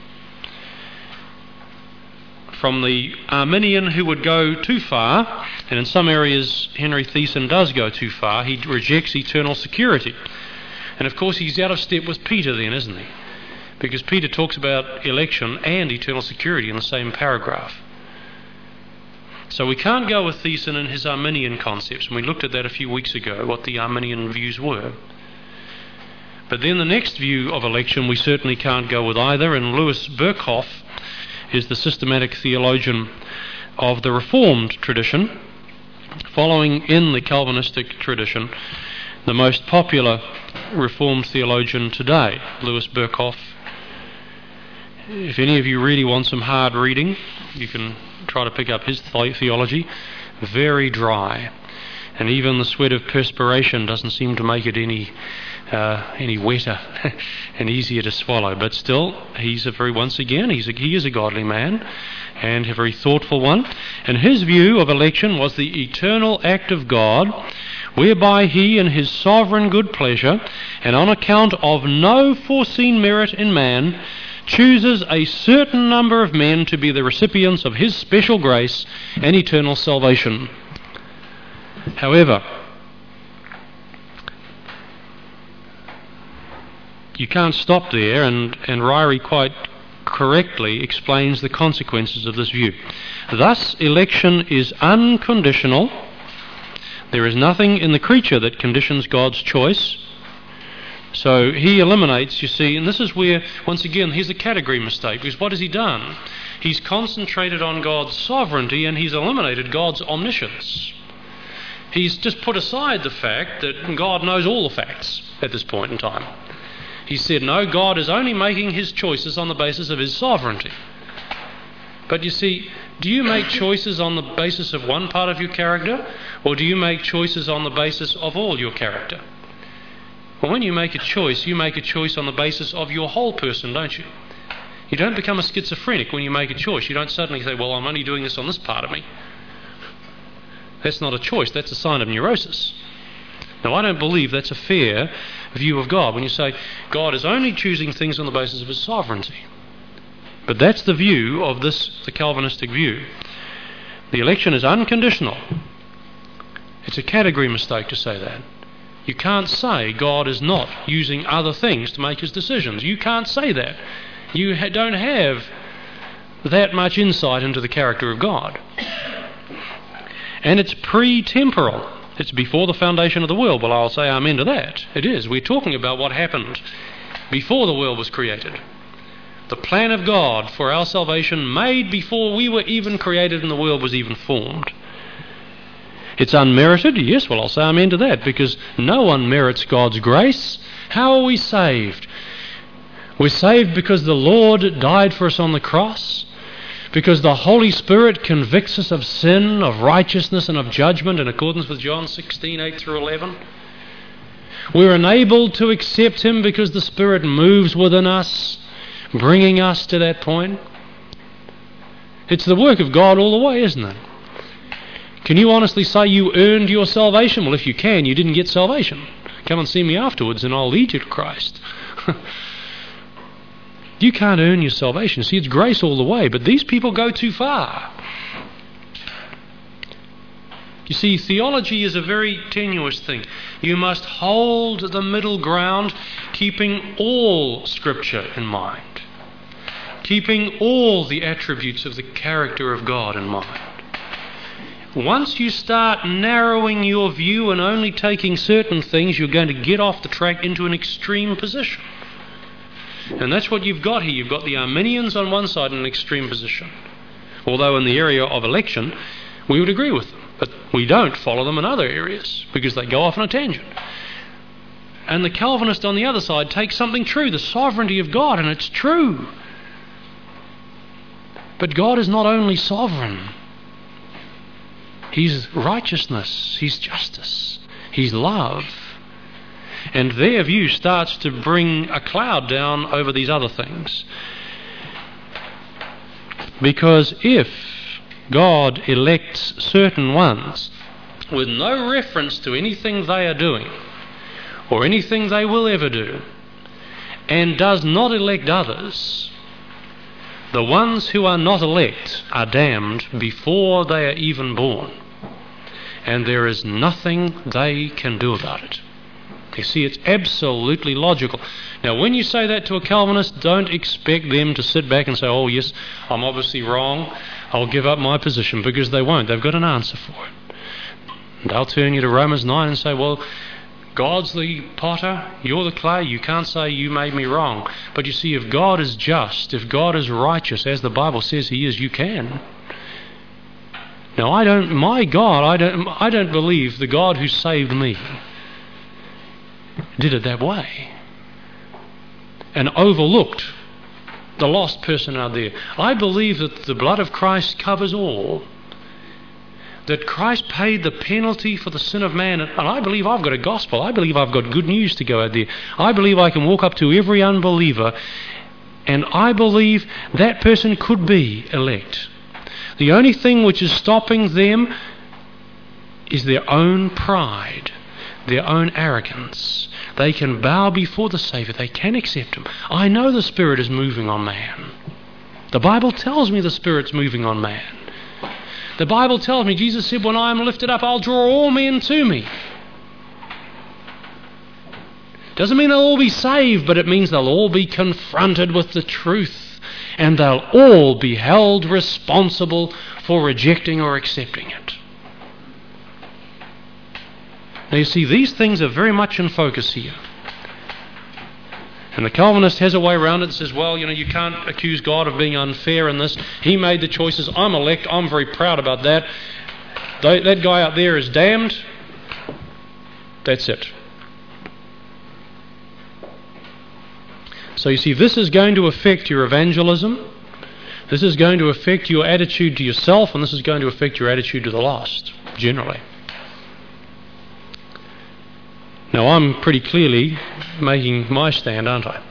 From the Arminian who would go too far, and in some areas Henry Thiessen does go too far, he rejects eternal security. And of course he's out of step with Peter then, isn't he? Because Peter talks about election and eternal security in the same paragraph. So we can't go with Thiessen and his Arminian concepts, and we looked at that a few weeks ago, what the Arminian views were. But then the next view of election we certainly can't go with either, and Louis Berkhoff is the systematic theologian of the Reformed tradition, following in the Calvinistic tradition, the most popular Reformed theologian today, Louis Berkhoff. If any of you really want some hard reading, you can try to pick up his theology. Very dry, and even the sweat of perspiration doesn't seem to make it any uh, any wetter and easier to swallow. But still, he's a very once again he's a, he is a godly man and a very thoughtful one. And his view of election was the eternal act of God, whereby he, in his sovereign good pleasure, and on account of no foreseen merit in man, chooses a certain number of men to be the recipients of his special grace and eternal salvation. However, you can't stop there, and, and Ryrie quite correctly explains the consequences of this view. Thus, election is unconditional. There is nothing in the creature that conditions God's choice. So he eliminates, you see, and this is where, once again, here's a category mistake, because what has he done? He's concentrated on God's sovereignty and he's eliminated God's omniscience. He's just put aside the fact that God knows all the facts at this point in time. He said, no, God is only making his choices on the basis of his sovereignty. But you see, Do you make choices on the basis of one part of your character, or do you make choices on the basis of all your character? Well, when you make a choice, you make a choice on the basis of your whole person, don't you? You don't become a schizophrenic when you make a choice. You don't suddenly say, well, I'm only doing this on this part of me. That's not a choice. That's a sign of neurosis. Now, I don't believe that's a fair view of God when you say God is only choosing things on the basis of his sovereignty. But that's the view of this, the Calvinistic view. The election is unconditional. It's a category mistake to say that. You can't say God is not using other things to make his decisions. You can't say that. You ha- don't have that much insight into the character of God. And it's pre-temporal. It's before the foundation of the world. Well, I'll say amen to that. It is. We're talking about what happened before the world was created. The plan of God for our salvation made before we were even created and the world was even formed. It's unmerited? Yes, well, I'll say amen to that, because no one merits God's grace. How are we saved? We're saved because the Lord died for us on the cross, because the Holy Spirit convicts us of sin, of righteousness and of judgment in accordance with John sixteen, eight through eleven. We're enabled to accept him because the Spirit moves within us, bringing us to that point. It's the work of God all the way, isn't it? Can you honestly say you earned your salvation? Well, if you can, you didn't get salvation. Come and see me afterwards and I'll lead you to Christ. You can't earn your salvation. See, it's grace all the way, but these people go too far. You see, theology is a very tenuous thing. You must hold the middle ground, keeping all Scripture in mind, keeping all the attributes of the character of God in mind. Once you start narrowing your view and only taking certain things, you're going to get off the track into an extreme position. And that's what you've got here. You've got the Arminians on one side in an extreme position. Although in the area of election, we would agree with them. But we don't follow them in other areas because they go off on a tangent. And the Calvinist on the other side takes something true, the sovereignty of God, and it's true. But God is not only sovereign. He's righteousness, He's justice, He's love. And their view starts to bring a cloud down over these other things. Because if God elects certain ones with no reference to anything they are doing or anything they will ever do, and does not elect others, the ones who are not elect are damned before they are even born. And there is nothing they can do about it. You see, it's absolutely logical. Now, when you say that to a Calvinist, don't expect them to sit back and say, oh, yes, I'm obviously wrong, I'll give up my position, because they won't. They've got an answer for it. And they'll turn you to Romans nine and say, well, God's the potter, you're the clay, you can't say you made me wrong. But you see, if God is just, if God is righteous, as the Bible says He is, you can. Now, I don't, my God, I don't, I don't believe the God who saved me did it that way and overlooked the lost person out there. I believe that the blood of Christ covers all, that Christ paid the penalty for the sin of man, and I believe I've got a gospel. I believe I've got good news to go out there. I believe I can walk up to every unbeliever, and I believe that person could be elect. The only thing which is stopping them is their own pride, their own arrogance. They can bow before the Saviour. They can accept Him. I know the Spirit is moving on man. The Bible tells me the Spirit's moving on man. The Bible tells me, Jesus said, when I am lifted up, I'll draw all men to me. Doesn't mean they'll all be saved, but it means they'll all be confronted with the truth. And they'll all be held responsible for rejecting or accepting it. Now you see, these things are very much in focus here. And the Calvinist has a way around it and says, well, you know, you can't accuse God of being unfair in this. He made the choices. I'm elect. I'm very proud about that. That guy out there is damned. That's it. So you see, this is going to affect your evangelism. This is going to affect your attitude to yourself, and this is going to affect your attitude to the lost, generally. Now, I'm pretty clearly making my stand, aren't I?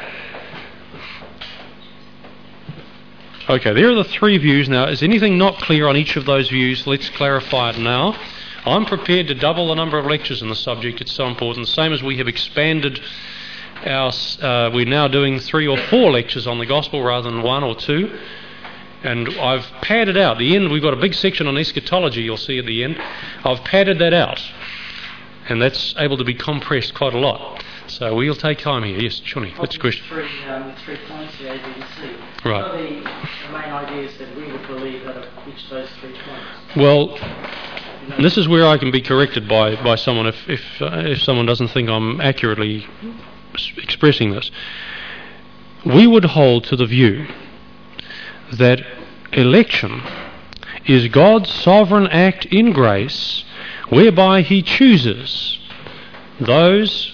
Okay, there are the three views. Now, is anything not clear on each of those views? Let's clarify it now. I'm prepared to double the number of lectures on the subject. It's so important. The same as we have expanded our... Uh, we're now doing three or four lectures on the gospel rather than one or two. And I've padded out. The end, we've got a big section on eschatology, you'll see at the end. I've padded that out. And that's able to be compressed quite a lot. So we'll take time here. Yes, Johnny, that's a question. Three, um, three points here, A, B, and C. Right. What are the, the main ideas that we would believe out of each of those three points? Well, you know, this is where I can be corrected by, by someone if if, uh, if someone doesn't think I'm accurately expressing this. We would hold to the view that election is God's sovereign act in grace whereby he chooses those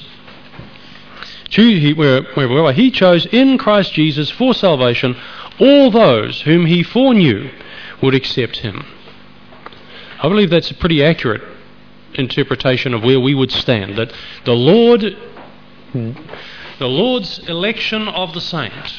whereby he chose in Christ Jesus for salvation all those whom he foreknew would accept him. I believe that's a pretty accurate interpretation of where we would stand, that the Lord the Lord's election of the saint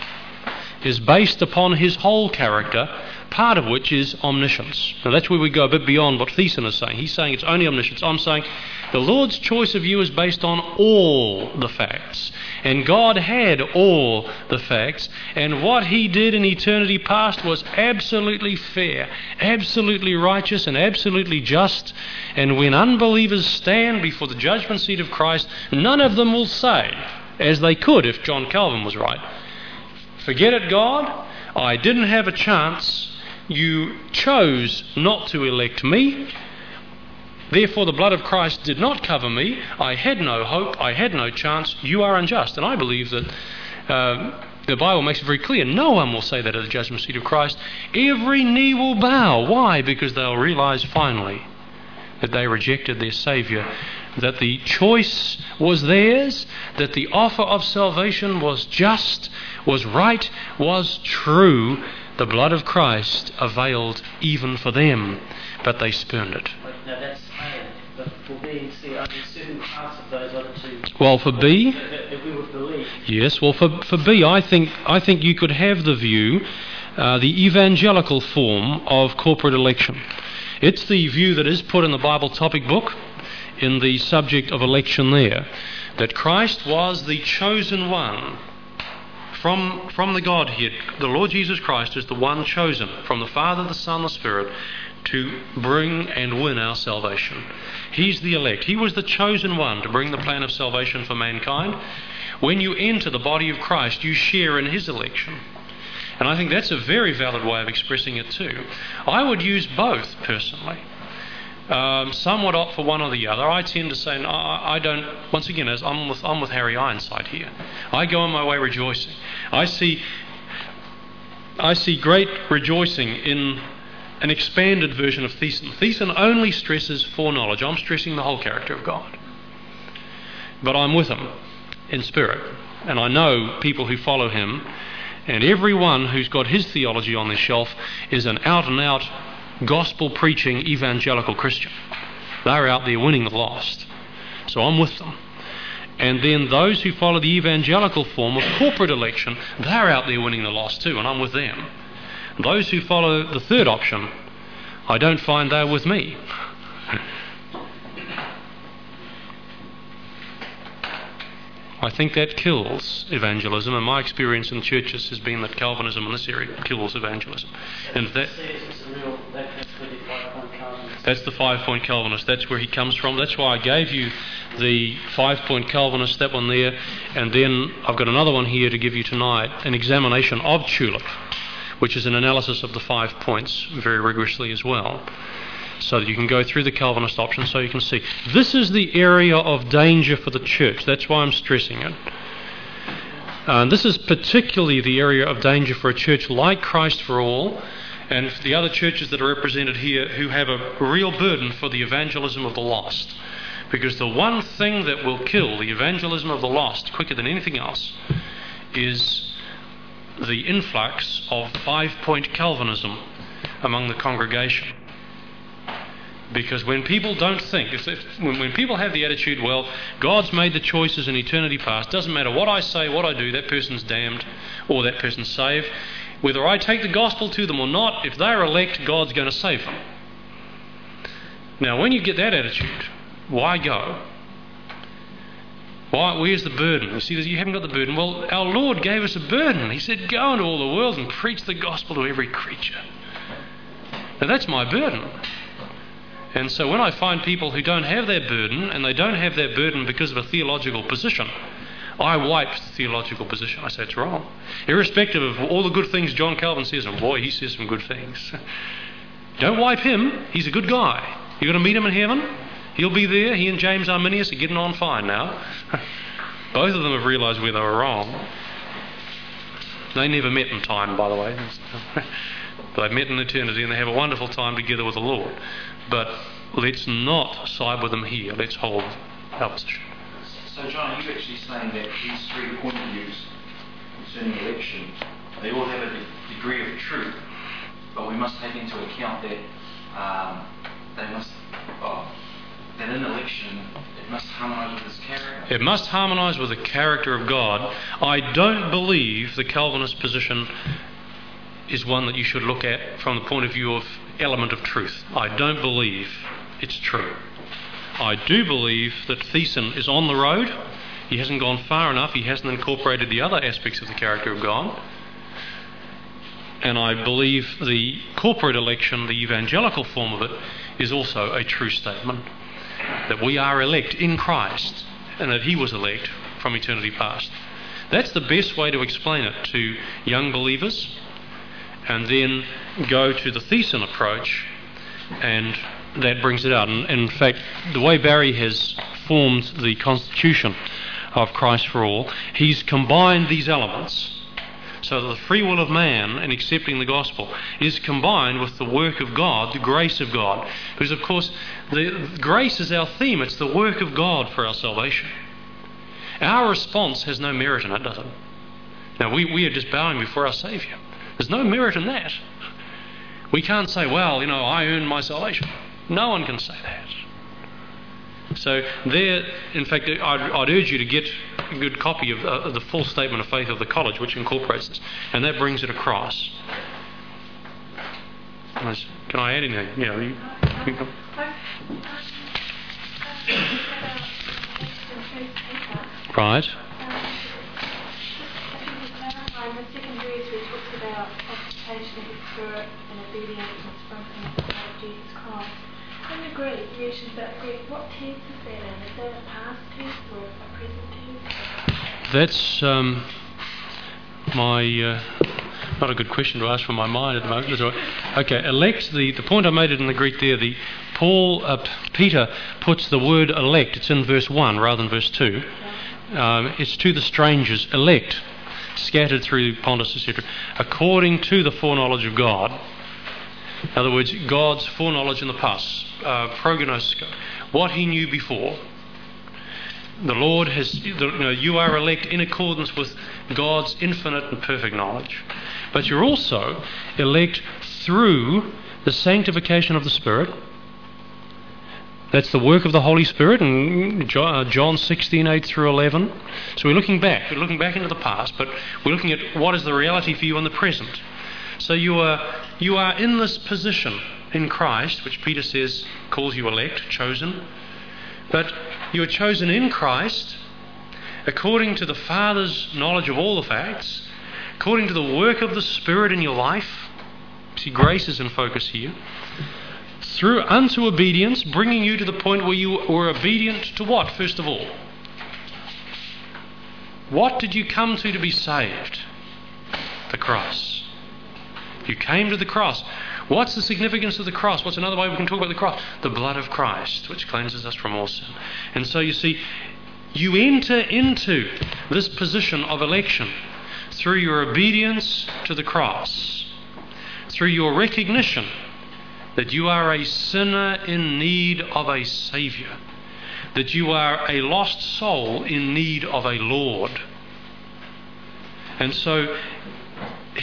is based upon his whole character, part of which is omniscience. Now that's where we go a bit beyond what Thiessen is saying. He's saying it's only omniscience. I'm saying the Lord's choice of you is based on all the facts. And God had all the facts. And what he did in eternity past was absolutely fair, absolutely righteous, and absolutely just. And when unbelievers stand before the judgment seat of Christ, none of them will say, as they could if John Calvin was right, "Forget it, God. I didn't have a chance. You chose not to elect me. Therefore the blood of Christ did not cover me. I had no hope. I had no chance. You are unjust." And I believe that uh, the Bible makes it very clear. No one will say that at the judgment seat of Christ. Every knee will bow. Why? Because they'll realize finally that they rejected their Saviour, that the choice was theirs, that the offer of salvation was just, was right, was true. The blood of Christ availed even for them, but they spurned it. Now that's A, but for B and C, are there certain parts of those other two? Well, for B, that, that we would believe? Yes. Well, for for B, I think I think you could have the view, uh, the evangelical form of corporate election. It's the view that is put in the Bible topic book, in the subject of election there, that Christ was the chosen one. From, from the Godhead, the Lord Jesus Christ is the one chosen from the Father, the Son, the Spirit to bring and win our salvation. He's the elect. He was the chosen one to bring the plan of salvation for mankind. When you enter the body of Christ, you share in his election. And I think that's a very valid way of expressing it too. I would use both personally. Um, some would opt for one or the other. I tend to say, no, I, I don't. Once again, as I'm with I'm with Harry Ironside here. I go on my way rejoicing. I see, I see great rejoicing in an expanded version of Thiessen. Thiessen only stresses foreknowledge. I'm stressing the whole character of God. But I'm with him in spirit, and I know people who follow him, and everyone who's got his theology on their shelf is an out-and-out gospel-preaching evangelical Christian. They're out there winning the lost. So I'm with them. And then those who follow the evangelical form of corporate election, they're out there winning the lost too, and I'm with them. Those who follow the third option, I don't find they're with me. I think that kills evangelism, and my experience in churches has been that Calvinism in this area kills evangelism. And that that's the five-point Calvinist. That's where he comes from. That's why I gave you the five-point Calvinist, that one there, and then I've got another one here to give you tonight, an examination of Tulip, which is an analysis of the five points very rigorously as well, so that you can go through the Calvinist option so you can see. This is the area of danger for the church. That's why I'm stressing it. Uh, this is particularly the area of danger for a church like Christ for All, and for the other churches that are represented here who have a real burden for the evangelism of the lost. Because the one thing that will kill the evangelism of the lost quicker than anything else is the influx of five-point Calvinism among the congregation. Because when people don't think, if, if, when, when people have the attitude, well, God's made the choices in eternity past, doesn't matter what I say, what I do, that person's damned or that person's saved. Whether I take the gospel to them or not, if they're elect, God's going to save them. Now, when you get that attitude, why go? Why, where's the burden? You see, you haven't got the burden. Well, our Lord gave us a burden. He said, go into all the world and preach the gospel to every creature. Now, that's my burden. And so when I find people who don't have that burden, and they don't have that burden because of a theological position, I wipe the theological position. I say it's wrong. Irrespective of all the good things John Calvin says, and boy, he says some good things. Don't wipe him. He's a good guy. You're going to meet him in heaven. He'll be there. He and James Arminius are getting on fine now. Both of them have realised where they were wrong. They never met in time, by the way. They've met in eternity and they have a wonderful time together with the Lord. But let's not side with them here. Let's hold our position. So, John, are you actually saying that these three point of views concerning election, they all have a de- degree of truth, but we must take into account that um, they must, well, that in election it must harmonise with His character? It must harmonise with the character of God. I don't believe the Calvinist position is one that you should look at from the point of view of element of truth. I don't believe it's true. I do believe that Thiessen is on the road. He hasn't gone far enough. He hasn't incorporated the other aspects of the character of God. And I believe the corporate election, the evangelical form of it, is also a true statement. That we are elect in Christ and that He was elect from eternity past. That's the best way to explain it to young believers. And then go to the Thiessen approach, and that brings it out. And, and in fact, the way Barry has formed the constitution of Christ for All, he's combined these elements so that the free will of man in accepting the gospel is combined with the work of God, the grace of God. Because, of course, the grace is our theme. It's the work of God for our salvation. Our response has no merit in it, does it? Now, we, we are just bowing before our Saviour. There's no merit in that. We can't say, well, you know, I earned my salvation. No one can say that. So there, in fact, I'd, I'd urge you to get a good copy of uh, the full statement of faith of the college, which incorporates this, and that brings it across. Can I add anything? Yeah. You, you right. The second verse where it talks about occupation of the Spirit and obedience and sprinkling of the blood of Jesus Christ. In the Greek, you mentioned about Greek. What tense is that in? Is that a past tense or a present tense? That's um, my uh, not a good question to ask from my mind at the moment. Okay, elect. The, the point I made it in the Greek there. The Paul uh, Peter puts the word elect. It's in verse one rather than verse two. Um, it's to the strangers, elect, scattered through Pontus, et cetera, according to the foreknowledge of God. In other words, God's foreknowledge in the past, uh, prognosko, what He knew before. The Lord has, you know, you are elect in accordance with God's infinite and perfect knowledge. But you're also elect through the sanctification of the Spirit. That's the work of the Holy Spirit in John sixteen, eight through eleven. So we're looking back. We're looking back into the past, but we're looking at what is the reality for you in the present. So you are you are in this position in Christ, which Peter says calls you elect, chosen. But you are chosen in Christ according to the Father's knowledge of all the facts, according to the work of the Spirit in your life. See, grace is in focus here. Through unto obedience, bringing you to the point where you were obedient to what, first of all? What did you come to to be saved? The cross. You came to the cross. What's the significance of the cross? What's another way we can talk about the cross? The blood of Christ, which cleanses us from all sin. And so you see, you enter into this position of election through your obedience to the cross, through your recognition that you are a sinner in need of a Saviour, that you are a lost soul in need of a Lord. And so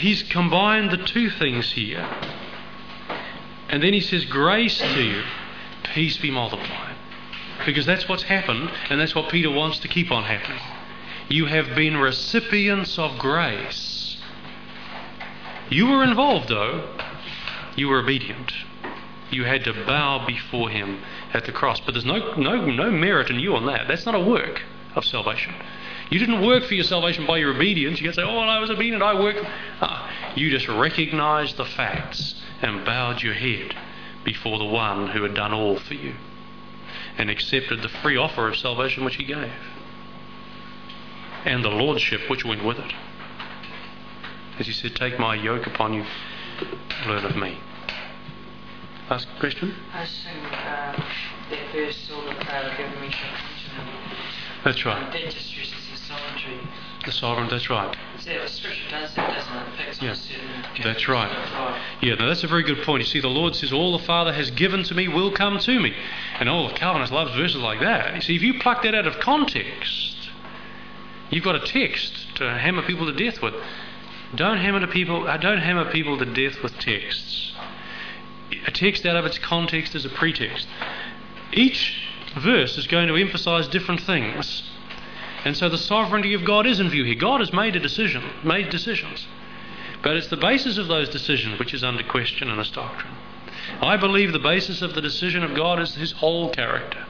he's combined the two things here. And then he says, grace to you, peace be multiplied. Because that's what's happened, and that's what Peter wants to keep on happening. You have been recipients of grace. You were involved, though. You were obedient. You had to bow before him at the cross. But there's no, no, no merit in you on that. That's not a work of salvation. You didn't work for your salvation by your obedience. You can say, oh, well, I was obedient, I worked. Ah, you just recognized the facts and bowed your head before the one who had done all for you and accepted the free offer of salvation which he gave and the lordship which went with it. As he said, take my yoke upon you, learn of me. Last question? I assume uh, that verse, all the power given me shall come to me. That's right. And that just stresses the sovereignty. The sovereign, that's right. So the scripture does that, doesn't it? It picks on Yeah. a certain That's right. Yeah, now that's a very good point. You see, the Lord says, all the Father has given to me will come to me. And all of Calvinists loves verses like that. You see, if you pluck that out of context, you've got a text to hammer people to death with. Don't hammer to people. Uh, don't hammer people to death with texts. A text out of its context is a pretext. Each verse is going to emphasize different things. And so the sovereignty of God is in view here. God has made a decision, made decisions. But it's the basis of those decisions which is under question in this doctrine. I believe the basis of the decision of God is his whole character.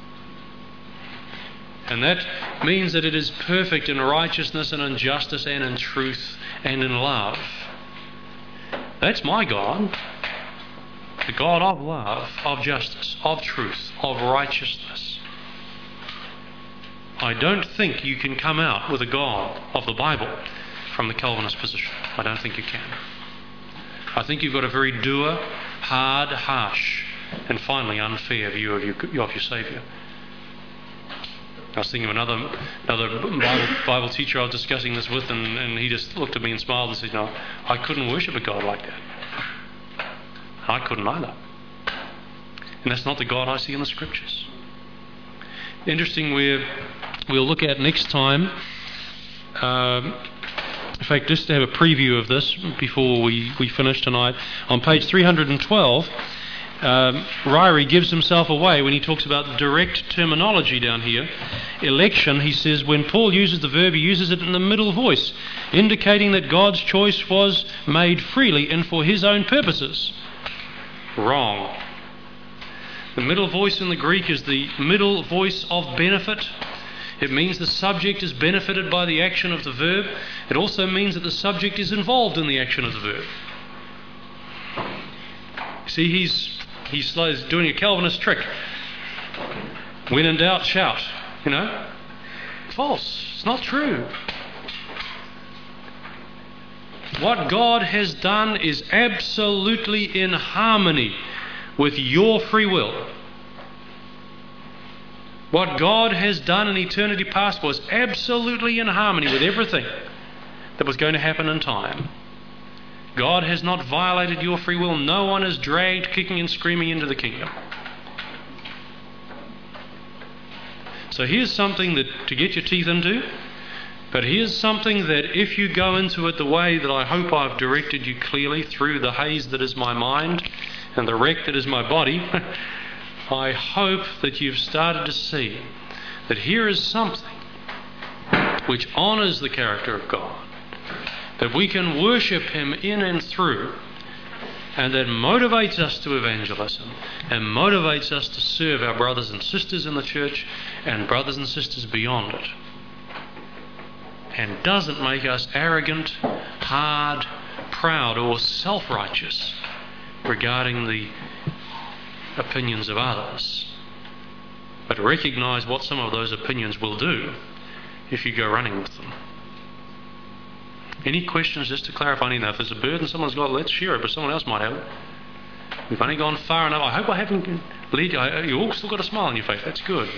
And that means that it is perfect in righteousness and in justice and in truth and in love. That's my God. The God of love, of justice, of truth, of righteousness. I don't think you can come out with a God of the Bible from the Calvinist position. I don't think you can. I think you've got a very dour, hard, harsh, and finally unfair view of your, of your Saviour. I was thinking of another another Bible, Bible teacher I was discussing this with, and, and he just looked at me and smiled and said, no, I couldn't worship a God like that. I couldn't either. And that's not the God I see in the Scriptures. Interesting, we're, we'll look at next time. Um, in fact, just to have a preview of this before we, we finish tonight, on page three hundred twelve, um, Ryrie gives himself away when he talks about direct terminology down here. Election, he says, when Paul uses the verb, he uses it in the middle voice, indicating that God's choice was made freely and for his own purposes. Wrong. The middle voice in the Greek is the middle voice of benefit. It means the subject is benefited by the action of the verb. It also means that the subject is involved in the action of the verb. See, he's he's doing a Calvinist trick. When in doubt, shout. You know? False. It's not true. What God has done is absolutely in harmony with your free will. What God has done in eternity past was absolutely in harmony with everything that was going to happen in time. God has not violated your free will. No one is dragged kicking and screaming into the kingdom. So here's something that to get your teeth into. But here's something that if you go into it the way that I hope I've directed you clearly through the haze that is my mind and the wreck that is my body, I hope that you've started to see that here is something which honours the character of God, that we can worship him in and through, and that motivates us to evangelism and motivates us to serve our brothers and sisters in the church and brothers and sisters beyond it. And doesn't make us arrogant, hard, proud, or self-righteous regarding the opinions of others, but recognise what some of those opinions will do if you go running with them. Any questions just to clarify? Any enough? If there's a burden someone's got, let's share it, but someone else might have it. We've only gone far enough. I hope I haven't led you. You all still got a smile on your face. That's good.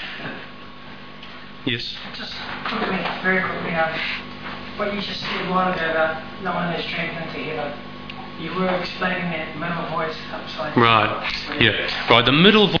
Yes? Just quickly, very quickly, um, what you just said a while ago about no one has strength into heaven. You were explaining that middle voice upside down. Right. Yeah. Right. The middle voice.